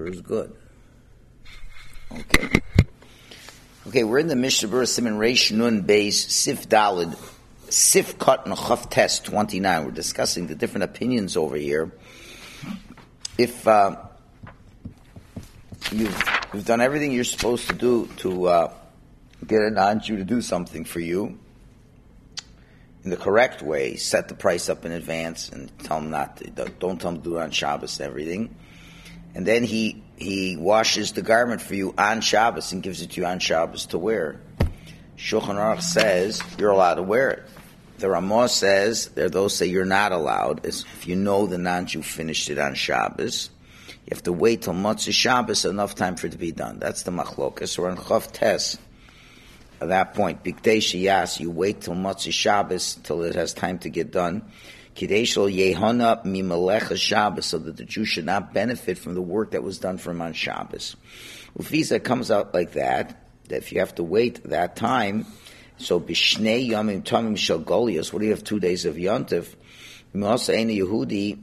Berurah is good. Okay, we're in the Mishnah Berurah Siman Reish Nun Beis Sif Dalid Sif Cut and Chaf Tes 29. We're discussing the different opinions over here. If you've done everything you're supposed to do to get a non-Jew to do something for you in the correct way, set the price up in advance and tell him don't tell him to do it on Shabbos and everything. And then he washes the garment for you on Shabbos and gives it to you on Shabbos to wear. Shulchan Aruch says you're allowed to wear it. The Ramah says, there are those say you're not allowed. If you know the non-Jew finished it on Shabbos, you have to wait till Motzei Shabbos, enough time for it to be done. That's the machlokas. Or on Chav Tes, at that point, Bigdei Sheyas, you wait till Motzei Shabbos, till it has time to get done. Kidei Shel Yehana Mimelecha Shabbos, so that the Jew should not benefit from the work that was done for him on Shabbos. Ufisa comes out like that if you have to wait that time, so Bishnei Yamim Tamim Shel Golios, what do you have 2 days of Yontif? Mimasa Eina Yehudi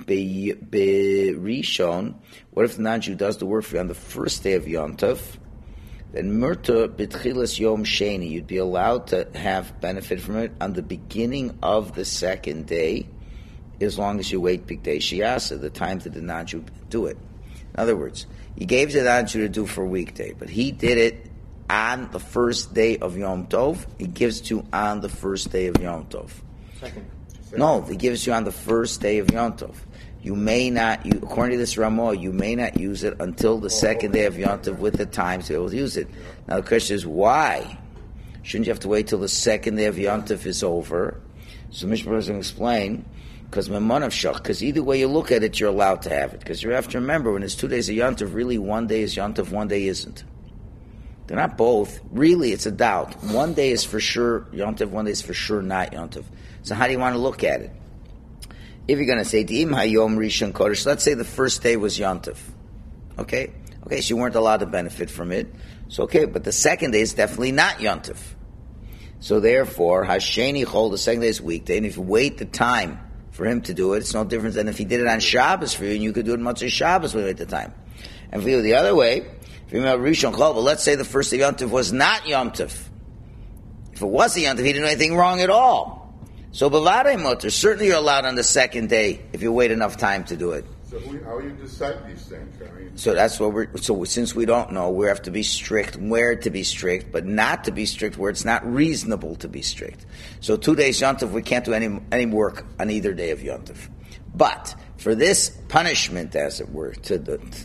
Berishon, what if the non-Jew does the work for you on the first day of Yontif? Then Murta B'tchilas Yom Sheni, you'd be allowed to have benefit from it on the beginning of the second day, as long as you wait Bigdei Sheyasa, the time that the non-Jew do it. In other words, he gave the non-Jew to do for a weekday, but he did it on the first day of Yom Tov. He gives it to you on the first day of Yom Tov. Second. No, he gives it to you on the first day of Yom Tov. You may not, according to this Ramah, you may not use it until the second day of Yom Tov with the time to be able to use it. Now the question is, why? Shouldn't you have to wait till the second day of Yom Tov is over? So Mishnah Berurah is going to explain, because either way you look at it, you're allowed to have it. Because you have to remember, when it's 2 days of Yom Tov, really 1 day is Yom Tov, 1 day isn't. They're not both. Really, it's a doubt. 1 day is for sure Yom Tov, 1 day is for sure not Yom Tov. So how do you want to look at it? If you're going to say, D'im hayom rishon kodesh, let's say the first day was Yom Tov. Okay, so you weren't allowed to benefit from it. So okay, but the second day is definitely not Yom Tov. So therefore, hasheni chol, the second day is weekday, and if you wait the time for him to do it, it's no different than if he did it on Shabbos for you, and you could do it Motzei Shabbos when you wait the time. And if you do it the other way, if you have rishon chol, but let's say the first day of Yom Tov was not Yom Tov. If it was a Yom Tov, he didn't do anything wrong at all. So b'vadei mutter, certainly you're allowed on the second day if you wait enough time to do it. So how you decide these things? So that's what since we don't know, we have to be strict where to be strict, but not to be strict where it's not reasonable to be strict. So 2 days Yom Tov, we can't do any work on either day of Yom Tov. But for this punishment, as it were, to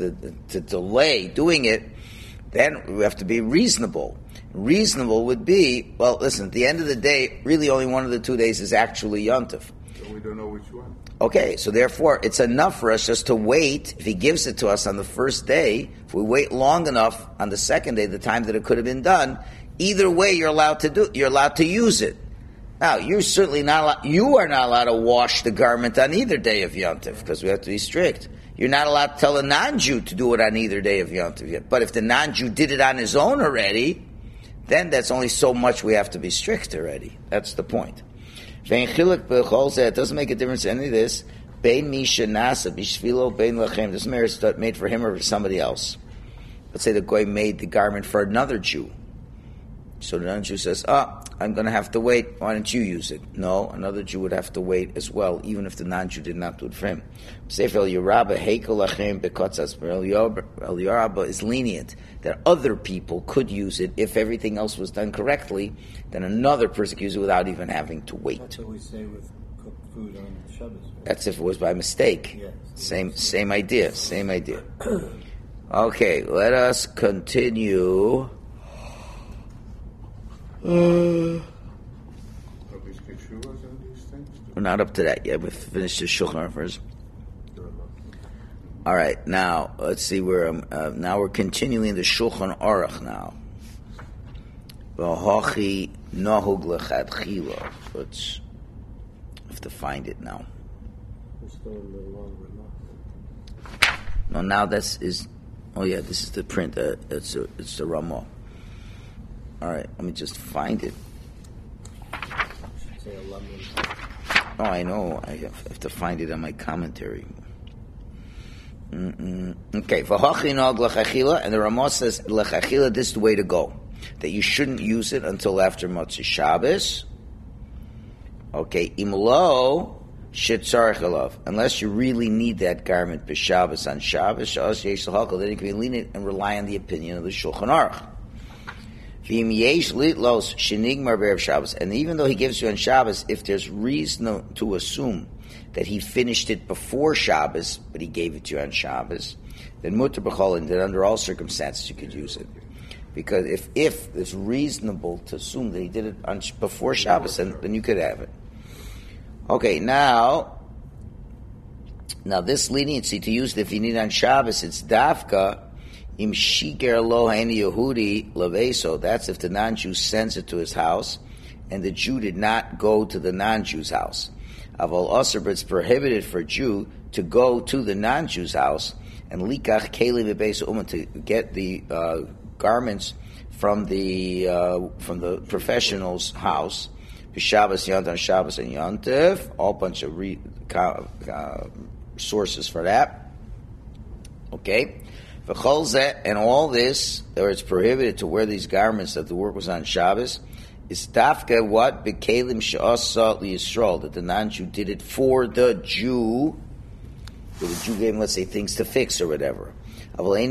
delay doing it, then we have to be reasonable. Reasonable would be, well, listen, at the end of the day, really only one of the 2 days is actually Yom Tov. So we don't know which one. Okay, so therefore, it's enough for us just to wait. If he gives it to us on the first day, if we wait long enough on the second day, the time that it could have been done, either way, you're allowed to use it. Now, you're certainly not allowed, you are not allowed to wash the garment on either day of Yom Tov, because we have to be strict. You're not allowed to tell a non-Jew to do it on either day of Yom Tov yet. But if the non-Jew did it on his own already, then that's only so much we have to be strict already. That's the point. It doesn't make a difference in any of this. Doesn't matter if it's made for him or for somebody else. Let's say the Goy made the garment for another Jew. So the non-Jew says, I'm going to have to wait. Why don't you use it? No, another Jew would have to wait as well, even if the non-Jew did not do it for him. Sefer El Yerabba is lenient that other people could use it if everything else was done correctly, then another person could use it without even having to wait. That's what we say with cooked food on Shabbos. Right? That's if it was by mistake. Yes. Same idea. Okay, let us continue. We're not up to that yet. We've finished the Shulchan Aruch first. All right, now let's see where now we're continuing the Shulchan Aruch now. V'hachi nahug lechatchila. Let's have to find it now. No, now this is. Oh yeah, this is the print. It's the Ramah. All right, let me just find it. Oh, I know. I have to find it on my commentary. Okay, v'hachinog l'chachila, and the Ramah says l'chachila, this is the way to go. That you shouldn't use it until after Motzei Shabbos. Okay, imlo shetzarech alav, unless you really need that garment b'Shabbos on Shabbos, sha'as yesh l'hakol, then you can be lenient and rely on the opinion of the Shulchan Aruch. V'im yesh litlos shenigmar b'erev Shabbos, and even though he gives you on Shabbos, if there's reason to assume that he finished it before Shabbos, but he gave it to you on Shabbos, then mutar b'cholin, that under all circumstances you could use it. Because if it's reasonable to assume that he did it on before Shabbos, then you could have it. Okay, now this leniency to use it if you need it on Shabbos, it's dafka im shiger lo hani Yehudi leveso. That's if the non-Jew sends it to his house, and the Jew did not go to the non-Jew's house. Aval aser, but it's prohibited for a Jew to go to the non-Jew's house and likach keli v'beis uman, to get the garments from the professional's house. B'Shabbos Yontif, Shabbos and Yontif, all bunch of sources for that. Okay, v'chol zeh, and all this, or it's prohibited to wear these garments that the work was on Shabbos. Is dafka what b'kelim she'asa liyisrael, that the non-Jew did it for the Jew. So the Jew gave him, let's say, things to fix or whatever. What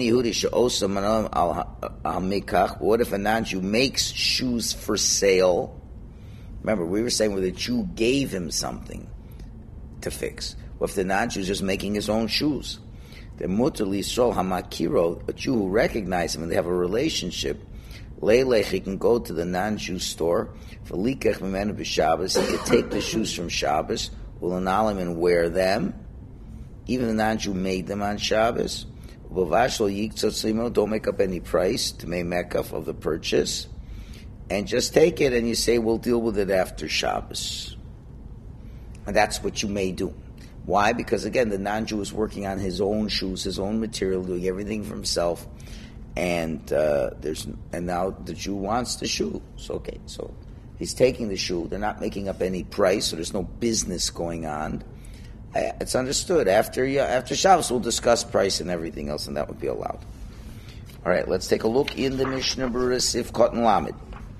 if a non-Jew makes shoes for sale? Remember, we were saying where the Jew gave him something to fix. What if the non-Jew is just making his own shoes? Then mutar liyisrael hamakiro, a Jew who recognizes him and they have a relationship, leilech, he can go to the non-Jew store, for likach mimenu b'Shabbos, he can take the shoes from Shabbos, ulanalim, and wear them. Even the non-Jew made them on Shabbos. Don't make up any price to make mekaf of the purchase, and just take it and you say, we'll deal with it after Shabbos. And that's what you may do. Why? Because again, the non-Jew is working on his own shoes, his own material, doing everything for himself, and now the Jew wants the shoe. So he's taking the shoe. They're not making up any price, so there's no business going on. It's understood. After Shabbos, we'll discuss price and everything else, and that would be allowed. All right, let's take a look in the Mishnah Berurah Sifkot and Lamed.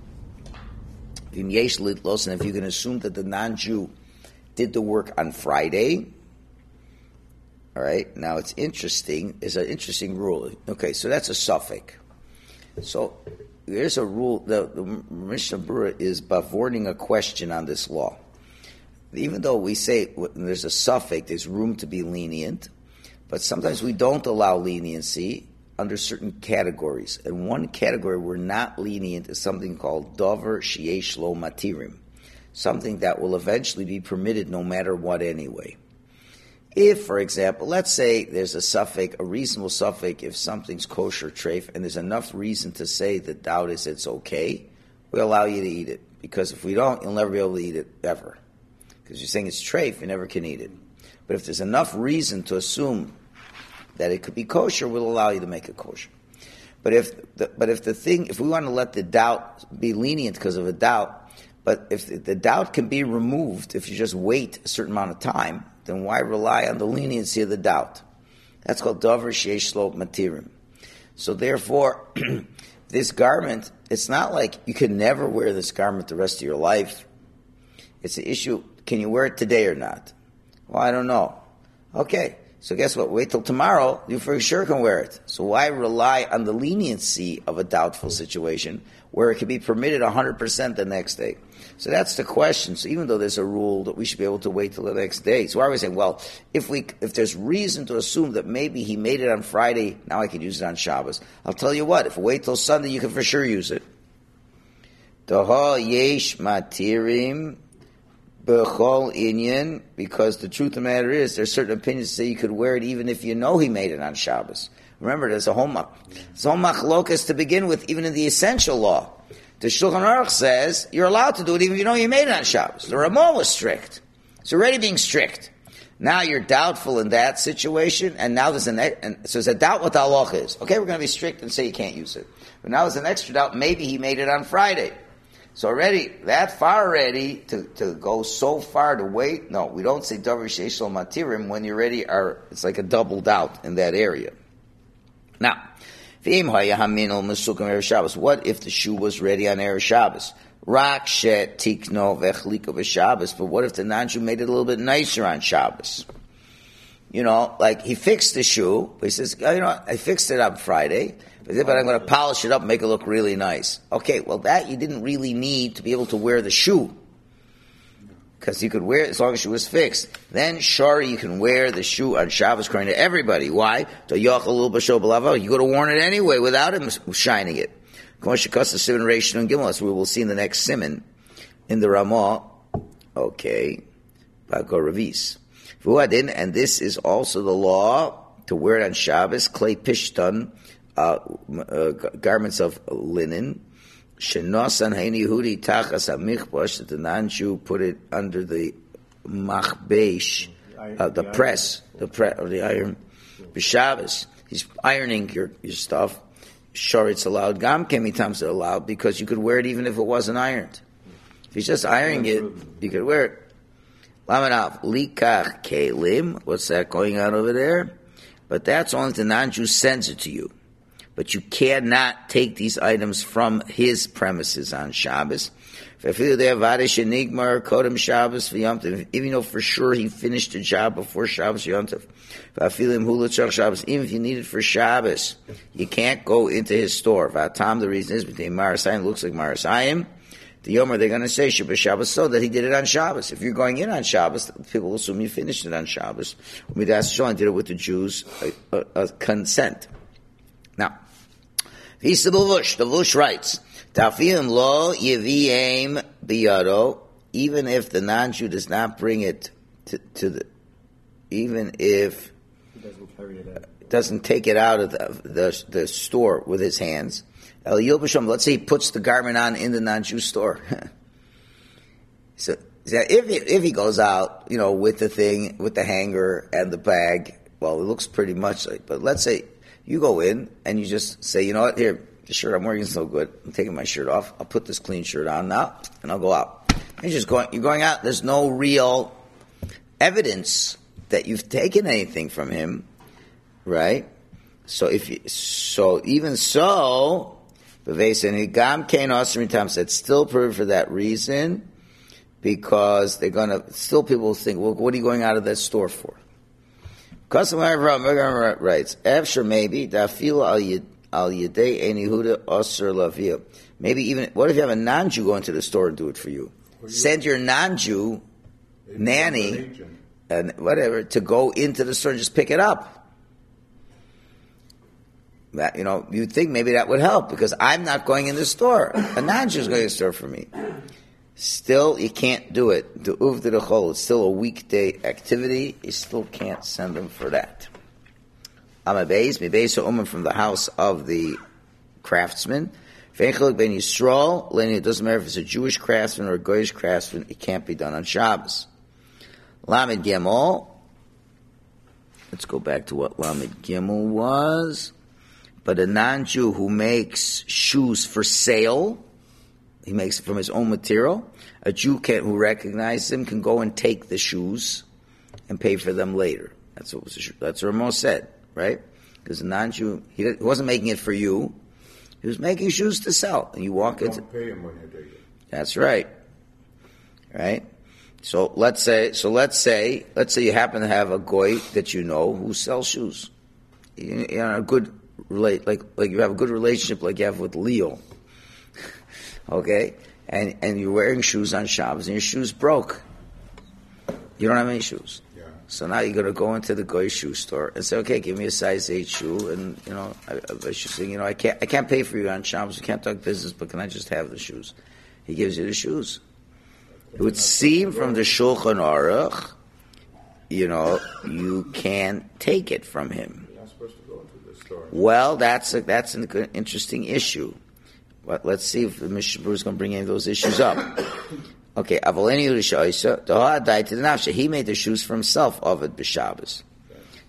And if you can assume that the non-Jew did the work on Friday, all right, now it's interesting. It's an interesting rule. Okay, so that's a suffix. So there's a rule. The Mishnah Berurah is bavording a question on this law. Even though we say when there's a suffix, there's room to be lenient, but sometimes we don't allow leniency under certain categories. And one category we're not lenient is something called davar sheyesh lo matirim, something that will eventually be permitted no matter what anyway. If, for example, let's say there's a suffix, a reasonable suffix, if something's kosher treif, and there's enough reason to say the doubt is it's okay, we allow you to eat it. Because if we don't, you'll never be able to eat it ever. Because you're saying it's treif, you never can eat it. But if there's enough reason to assume that it could be kosher, we'll allow you to make it kosher. But if we want to let the doubt be lenient because of a doubt, but if the doubt can be removed if you just wait a certain amount of time, then why rely on the leniency of the doubt? That's called davar sheyesh lo matirim. So therefore, this garment, it's not like you can never wear this garment the rest of your life. It's an issue. Can you wear it today or not? Well, I don't know. Okay, so guess what? Wait till tomorrow. You for sure can wear it. So why rely on the leniency of a doubtful situation where it can be permitted 100% the next day? So that's the question. So even though there's a rule that we should be able to wait till the next day, so why are we saying, well, if there's reason to assume that maybe he made it on Friday, now I can use it on Shabbos. I'll tell you what, if we wait till Sunday, you can for sure use it. Daha yesh matirim b'chol inyan, because the truth of the matter is, there's certain opinions that say you could wear it even if you know he made it on Shabbos. Remember, there's a whole machlokas to begin with, even in the essential law. The Shulchan Aruch says you're allowed to do it even if you know you made it on Shabbos. The Ramah was strict. It's already being strict. Now you're doubtful in that situation, and now there's there's a doubt what the halacha is. Okay, we're going to be strict and say you can't use it. But now there's an extra doubt. Maybe he made it on Friday. So already, that far already, to go so far to wait, no, we don't say davar sheish lo matirim when you already are, it's like a doubled out in that area. Now, what if the shoe was ready on Erev Shabbos? Rak shet tikno vechlika v'Shabbos, but what if the non-Jew made it a little bit nicer on Shabbos? You know, like he fixed the shoe, but he says, oh, you know what, I fixed it on Friday, but I'm going to polish it up and make it look really nice. Okay, well that you didn't really need to be able to wear the shoe. Because you could wear it as long as it was fixed. Then, sure, you can wear the shoe on Shabbos according to everybody. Why? You could have worn it anyway without him shining it. That's what we will see in the next simon in the Ramah. Okay. And this is also the law to wear it on Shabbos, clay pishtan, garments of linen. Shenosan hein Yehudi tachas hamichbosh, that the non-Jew put it under the machbesh, the press of the iron. B'Shabbos, he's ironing your stuff. Sure, it's allowed. Gam kemitams are allowed because you could wear it even if it wasn't ironed. If he's just ironing it, you could wear it. Lamanav likach kelim. What's that going on over there? But that's only if the non-Jew sends it to you. But you cannot take these items from his premises on Shabbos. Even though for sure he finished the job before Shabbos Yontif. Even if you need it for Shabbos, you can't go into his store. The reason is because Marasayim looks like Marasayim. The Yomer, they're going to say Shabbos so that he did it on Shabbos. If you're going in on Shabbos, people will assume you finished it on Shabbos. Midas Shon did it with the Jews' consent. Now, the Vush writes, Tafim lo yiviem biyado, even if the non-Jew does not bring it to the, even if he doesn't carry it out, doesn't take it out of the store with his hands. El Yilbasham, let's say he puts the garment on in the non-Jew store. So if he goes out, you know, with the thing, with the hanger and the bag, well, it looks pretty much like, but let's say you go in and you just say, you know what, here, the shirt I'm wearing is no good. I'm taking my shirt off. I'll put this clean shirt on now, and I'll go out. You're going out. There's no real evidence that you've taken anything from him, right? So even so, it's still proved for that reason, because they're gonna still people think, well, what are you going out of that store for? Writes, after maybe al yedei ein Yehuda osir lavia. Maybe even, what if you have a non-Jew go into the store and do it for you? Send your non-Jew nanny and whatever to go into the store and just pick it up. That, you know, you'd think maybe that would help because I'm not going in the store. A non-Jew is going to the store for me. Still, you can't do it. The uv de chol, it's still a weekday activity. You still can't send them for that. Mibeis from the house of the craftsman. Ben Yisrael, it doesn't matter if it's a Jewish craftsman or a Goyish craftsman, it can't be done on Shabbos. Lamed Gimel. Let's go back to what Lamed Gimel was. But a non-Jew who makes shoes for sale, he makes it from his own material. A Jew who recognizes him can go and take the shoes and pay for them later. That's what Ramos said, right? Because a non-Jew, he wasn't making it for you. He was making shoes to sell. And you walk into... Don't pay him when you take it. That's right. Right? So let's say you happen to have a goy that you know who sells shoes. You know, like you have a good relationship like you have with Leo. Okay? And you're wearing shoes on Shabbos and your shoes broke. You don't have any shoes. Yeah. So now you're going to go into the goy shoe store and say, okay, give me a size 8 shoe, and you know, I should say, you know, I can't pay for you on Shabbos. We can't talk business, but can I just have the shoes? He gives you the shoes. It would seem from the Shulchan Aruch, you know, you can't take it from him. You're not supposed to go into the store. Well, that's an interesting issue. But let's see if the Mishnah Berurah is going to bring any of those issues up. Okay, Avaleni Urishaisa, he made the shoes for himself, Ovid B'Shabbos.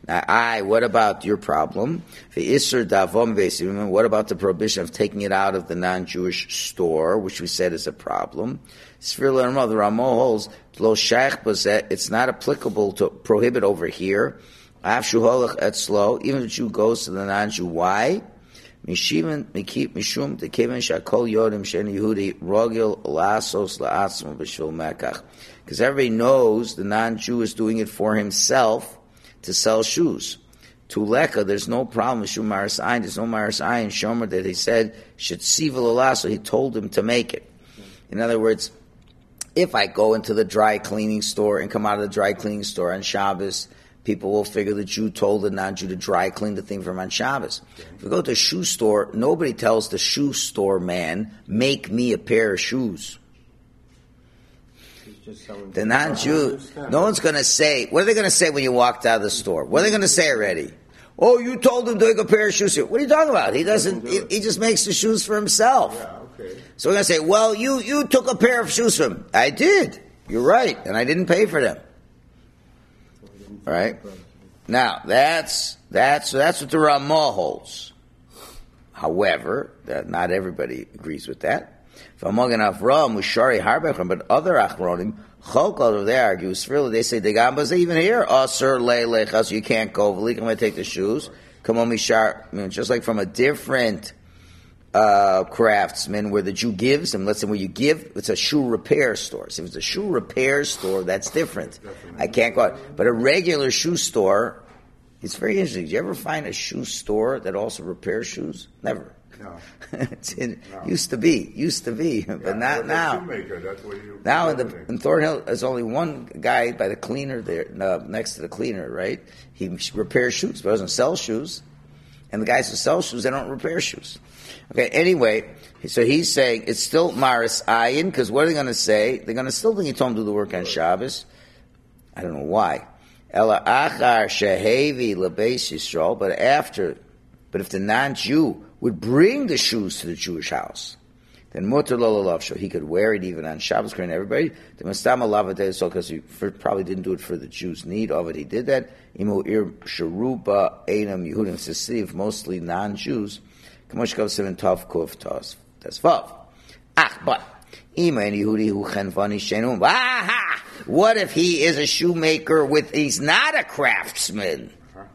What about your problem? What about the prohibition of taking it out of the non-Jewish store, which we said is a problem? The Ramah holds, it's not applicable to prohibit over here. Even if the Jew goes to the non-Jew. Why? Because everybody knows the non-Jew is doing it for himself to sell shoes. To Leka, there's no problem with Shum Maris Ayin. There's no Maris Ayin Shomer that he said should sivel Allah, so he told him to make it. In other words, if I go into the dry cleaning store and come out of the dry cleaning store on Shabbos, people will figure the Jew told the non-Jew to dry clean the thing from on Shabbos. If we go to a shoe store, nobody tells the shoe store man, make me a pair of shoes. The non-Jew, no one's going to say, what are they going to say when you walked out of the store? What are they going to say already? Oh, you told him to make a pair of shoes. What are you talking about? He doesn't, he just makes the shoes for himself. Yeah, okay. So we're going to say, well, you took a pair of shoes from him. I did. You're right. And I didn't pay for them. All right. Now that's what the Ramah holds. However, not everybody agrees with that. But other Achronim, Chokol, they argue, they say the Gambas even here, Asur leilechas, you can't go. I'm going to take the shoes. Come on, Mishar, just like from a different craftsman where the Jew gives him. Let's say where you give, it's a shoe repair store. So if it's a shoe repair store, that's different. I can't go out. But a regular shoe store, it's very interesting. Did you ever find a shoe store that also repairs shoes? Never. No. Used to be, but not now. Now in Thornhill, there's only one guy by the cleaner there, next to the cleaner, right? He repairs shoes, but doesn't sell shoes. And the guys who sell shoes, they don't repair shoes. Okay, anyway, so he's saying it's still Maris Ayin, because what are they going to say? They're going to still think he told him to do the work on Shabbos. I don't know why. Ela achar shehevi lebeis Yisrael, but if the non-Jew would bring the shoes to the Jewish house, then mutar lo lalav, so he could wear it even on Shabbos, according to everybody. The mastama lavadei, so because he probably didn't do it for the Jews' need of it, he did that. Imu ir sharuba einam Yehudim, it's a city of mostly non-Jews. Kamosh kav seven tav kuf tas vav. But ima and Yehudi hu chenvani shenum. Aha! What if he is a shoemaker he's not a craftsman?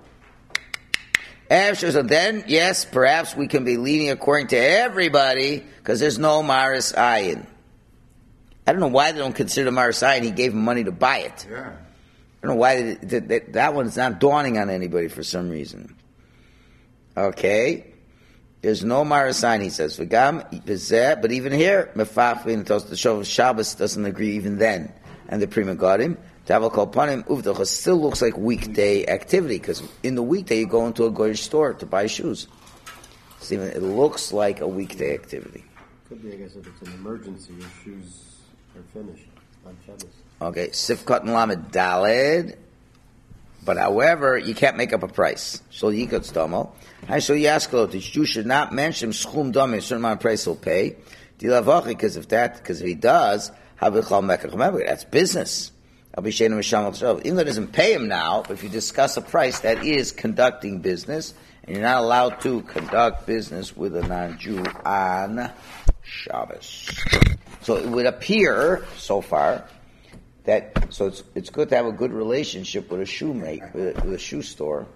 So then, yes, perhaps we can be leaning according to everybody because there's no Maris Ayin. I don't know why they don't consider Maris Ayin. He gave him money to buy it. Yeah. I don't know why that one's not dawning on anybody for some reason. Okay. There's no Maris Ayin, he says. But even here, the Shabbos doesn't agree even then. And the Prima got him. Taval Panim Uvdach still looks like weekday activity because in the weekday you go into a goyish store to buy shoes. Stephen, it looks like a weekday activity. Could be, I guess, if it's an emergency, your shoes are finished on Shabbos. Okay, Sifkat and Lamed Daled. But however, you can't make up a price. So Yikot Stomo. So you ask the Jew should not mention Schum Dom, a certain amount of price he'll pay. Because if he does, remember, that's business. Even though it doesn't pay him now, but if you discuss a price, that is conducting business, and you're not allowed to conduct business with a non-Jew on Shabbos. So it would appear, so far, that it's good to have a good relationship with a shoemaker, with a shoe store,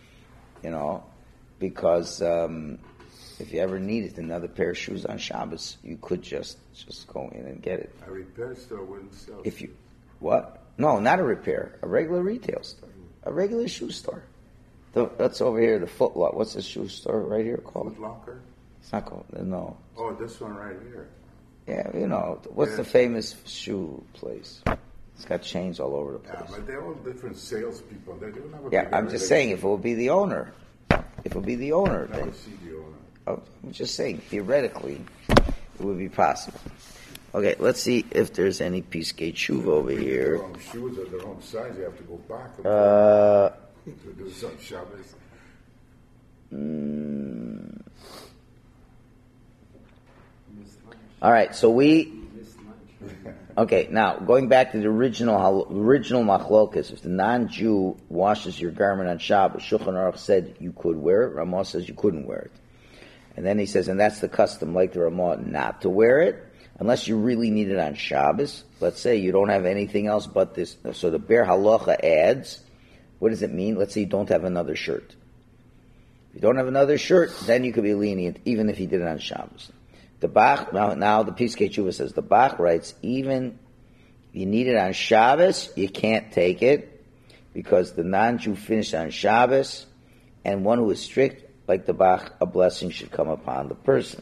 because if you ever needed another pair of shoes on Shabbos, you could just go in and get it. A repair store wouldn't sell. What? No, not a repair. A regular retail store. A regular shoe store. That's over here, the Foot Locker. What's the shoe store right here called? Foot Locker? It's not called, no. Oh, this one right here. Yeah, what's the famous shoe place? It's got chains all over the place. Yeah, but they're all different salespeople. They don't have a Yeah, I'm just saying, if it would be the owner. I don't see the owner. I'm just saying, theoretically, it would be possible. Okay, let's see if there's any Piskei Tshuva over here. The wrong shoes are the wrong size. You have to go back to do some Shabbos. All right, so we Okay, now going back to the original machlokas, if the non-Jew washes your garment on Shabbos, Shulchan Aruch said you could wear it. Ramah says you couldn't wear it, and then he says, and that's the custom, like the Ramah, not to wear it unless you really need it on Shabbos. Let's say you don't have anything else but this. So the Ber Halacha adds, what does it mean? Let's say you don't have another shirt. If you don't have another shirt, then you could be lenient, even if you did it on Shabbos. The Bach, now the Piskei Tshuva says, the Bach writes, even if you need it on Shabbos, you can't take it, because the non-Jew finished on Shabbos, and one who is strict, like the Bach, a blessing should come upon the person.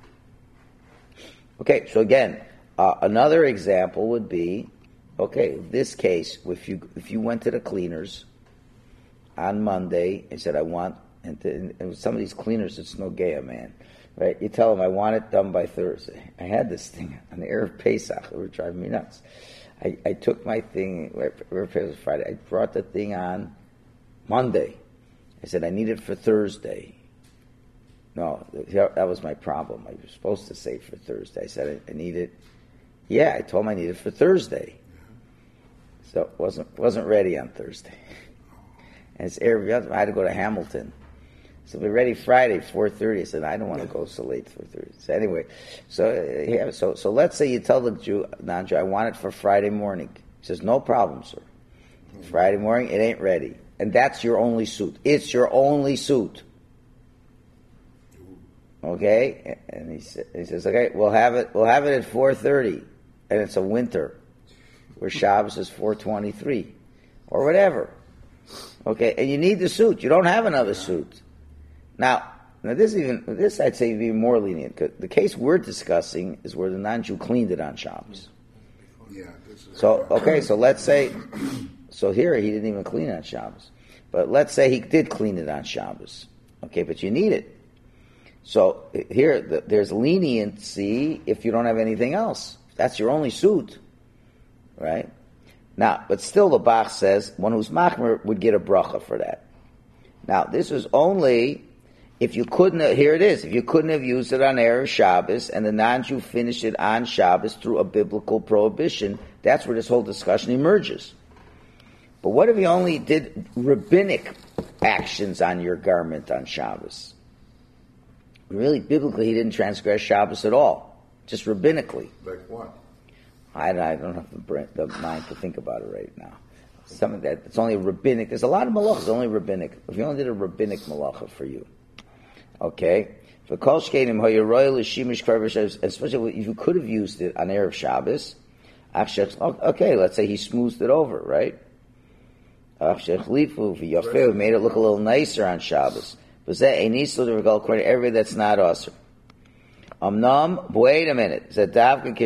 Okay, so again, another example would be, okay, this case, if you went to the cleaners on Monday and said, I want, and some of these cleaners, it's no gaya, man. Right? You tell them, I want it done by Thursday. I had this thing on the Erev Pesach. It was driving me nuts. I took my thing, Erev Pesach was Friday. I brought the thing on Monday. I said, I need it for Thursday. No, that was my problem. I was supposed to say for Thursday. I said, I need it. Yeah, I told him I need it for Thursday. So it wasn't ready on Thursday. And it's Erev Yom Tov. I had to go to Hamilton. So we're ready Friday, 4:30. I said, I don't want to go so late, 4:30. So anyway, so let's say you tell the Jew, non-Jew, I want it for Friday morning. He says, no problem, sir. Friday morning, it ain't ready. And that's your only suit. It's your only suit. Okay? And he says, okay, we'll have it at 4:30. And it's a winter, where Shabbos is 4:23. Or whatever. Okay? And you need the suit. You don't have another suit. Now this I'd say be more lenient, because the case we're discussing is where the non-Jew cleaned it on Shabbos. Yeah. This is So let's say, so here he didn't even clean it on Shabbos, but let's say he did clean it on Shabbos. Okay, but you need it. So here there's leniency if you don't have anything else. That's your only suit, right? Now, but still the Bach says one who's machmer would get a bracha for that. Now, this was only if you couldn't, here it is, if you couldn't have used it on Erev Shabbos and the non-Jew finished it on Shabbos through a biblical prohibition, that's where this whole discussion emerges. But what if you only did rabbinic actions on your garment on Shabbos? Really, biblically, he didn't transgress Shabbos at all, just rabbinically. like what? I don't have the mind to think about it right now. Something that it's only rabbinic. There's a lot of malachas only rabbinic. If you only did a rabbinic malacha for you, okay. For kol shkeinim hayaroy l'shimish kvarvish, especially if you could have used it on Erev Shabbos. Okay, let's say he smoothed it over, right? He made it look a little nicer on Shabbos. But according to everybody, that's not awesome. Wait a minute. That's when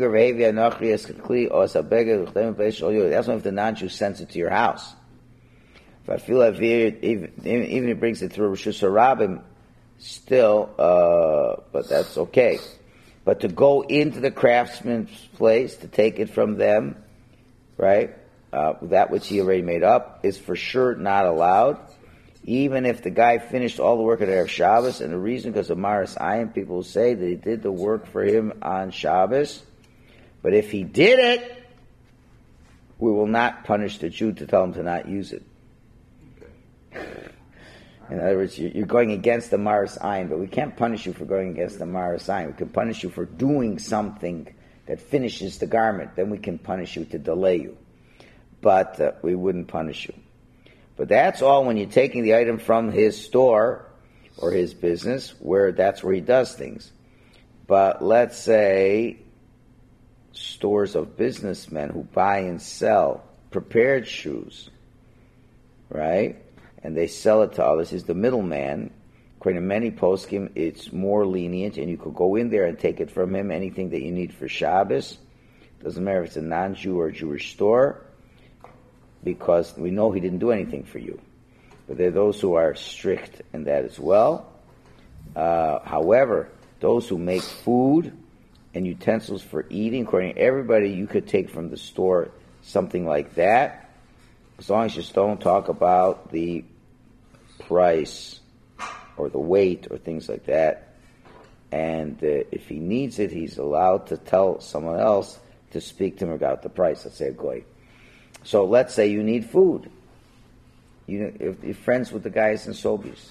if the non-Jew sends it to your house. If I feel like even if he brings it through Rishus HaRabim, still, but that's okay. But to go into the craftsman's place, to take it from them, right, that which he already made up, is for sure not allowed. Even if the guy finished all the work at Erev Shabbos, and the reason, because of Maris Ayin, people will say that he did the work for him on Shabbos. But if he did it, we will not punish the Jew to tell him to not use it. In other words, you're going against the Maris Ayin, but we can't punish you for going against the Maris Ayin. We can punish you for doing something that finishes the garment. Then we can punish you to delay you. But we wouldn't punish you. But that's all when you're taking the item from his store or his business, where that's where he does things. But let's say stores of businessmen who buy and sell prepared shoes, right? And they sell it to others. He's the middleman. According to many poskim, it's more lenient, and you could go in there and take it from him, anything that you need for Shabbos. Doesn't matter if it's a non-Jew or a Jewish store, because we know he didn't do anything for you. But there are those who are strict in that as well. However, those who make food and utensils for eating, according to everybody, you could take from the store something like that, as long as you just don't talk about the price or the weight or things like that. And if he needs it, he's allowed to tell someone else to speak to him about the price. Let's say a goy. So let's say you need food. If you're friends with the guys in Sobeys,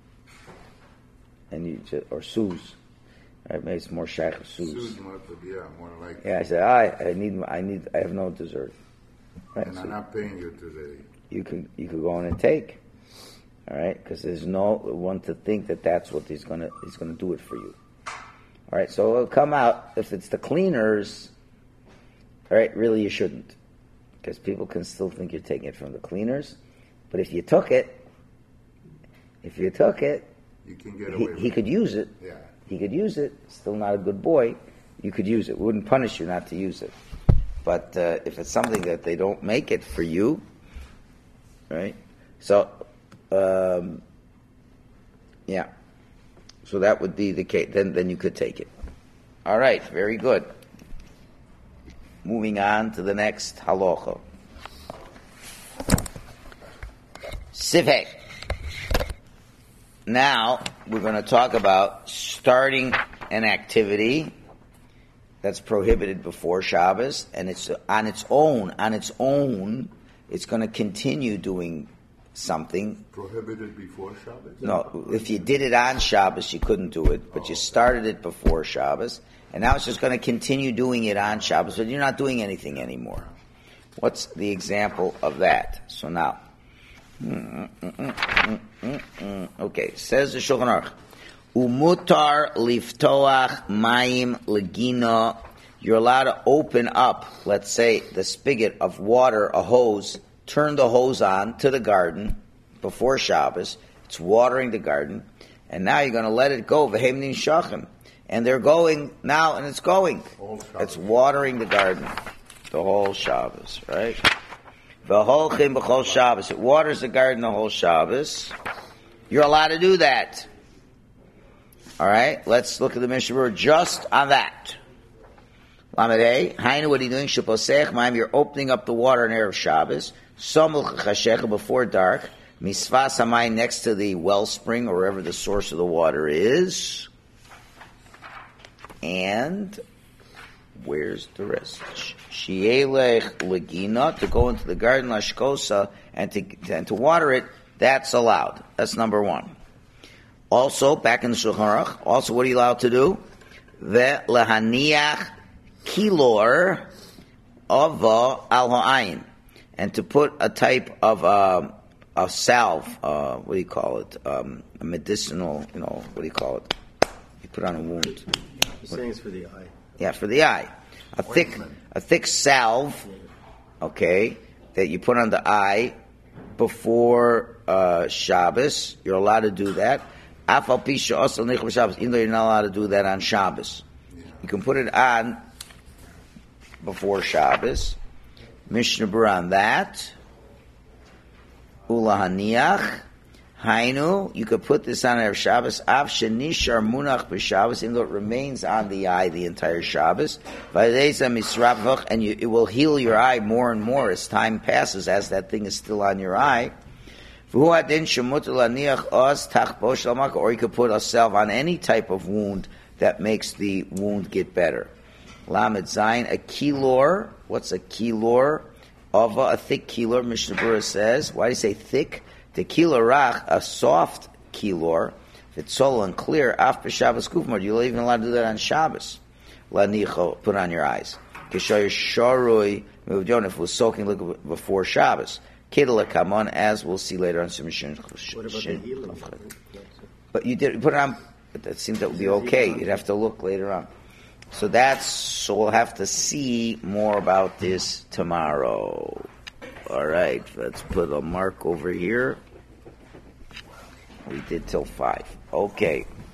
and or Sue's, right? Maybe it's more shaykh Sue's. Sue's more like. Yeah, I said I have no dessert. Right? And I'm not paying you today. You could go in and take, all right? Because there's no one to think that that's what he's gonna do it for you. All right, so it'll come out if it's the cleaners. All right, really you shouldn't, because people can still think you're taking it from the cleaners. But if you took it, you can get away. He could use it. Yeah. He could use it. Still not a good boy. You could use it. We wouldn't punish you not to use it. But if it's something that they don't make it for you, right? So, yeah. So that would be the case. Then you could take it. All right. Very good. Moving on to the next halacha. Sivhei. Now we're going to talk about starting an activity that's prohibited before Shabbos, and it's on its own, it's going to continue doing something. Prohibited before Shabbos? No, if you did it on Shabbos, you couldn't do it, but you started it before Shabbos, and now it's just going to continue doing it on Shabbos, but you're not doing anything anymore. What's the example of that? So now, okay, says the Shulchan Aruch, Umutar liftoach mayim legino. You're allowed to open up, let's say, the spigot of water, a hose, turn the hose on to the garden before Shabbos. It's watering the garden, and now you're going to let it go. V'heimnin shachem, and they're going now, and it's going. It's watering the garden the whole Shabbos, right? V'holchim b'chol Shabbos. It waters the garden the whole Shabbos. You're allowed to do that. All right, let's look at the Mishnah Berurah just on that. Lamed Hainu, what are you doing? Sheposech ma'im, you're opening up the water in Erev Shabbos. Somul chashecha, before dark. Misvas hamayim, next to the wellspring or wherever the source of the water is. And where's the rest? Shielech legina, to go into the garden lashkosa and to water it. That's allowed. That's number one. Also, back in the Shulchan Aruch, also what are you allowed to do? Ve'lehaniach kilor ava al ha'ayin, and to put a type of a salve, what do you call it? A medicinal, what do you call it? You put on a wound. You're saying it's for the eye. Yeah, for the eye. A thick salve, okay, that you put on the eye before Shabbos. You're allowed to do that. Afal pisha also nechel Shabbos, even though you're not allowed to do that on Shabbos. You can put it on before Shabbos. Mishnah Berurah on that. Ula haniach. Hainu, you could put this on Erev Shabbos. Av shenishar munach b'Shabbos, even though it remains on the eye the entire Shabbos. And it will heal your eye more and more as time passes, as that thing is still on your eye. Or you could put a salve on any type of wound that makes the wound get better. Lamed Zayin, a kilor. What's a kilor? A thick kilor, Mishnah Berurah says. Why do you say thick? The kilor rach, a soft kilor. If it's solo and clear, after Shabbos kufmar, you're even allowed to do that on Shabbos. Lanicho, put on your eyes. Kishoyer sharui, if it was soaking liquid before Shabbos. Kedela kamon, as we'll see later on. What about the healing? But you put it on. That seems that would be okay. You'd have to look later on. So we'll have to see more about this tomorrow. All right, let's put a mark over here. We did till 5. Okay.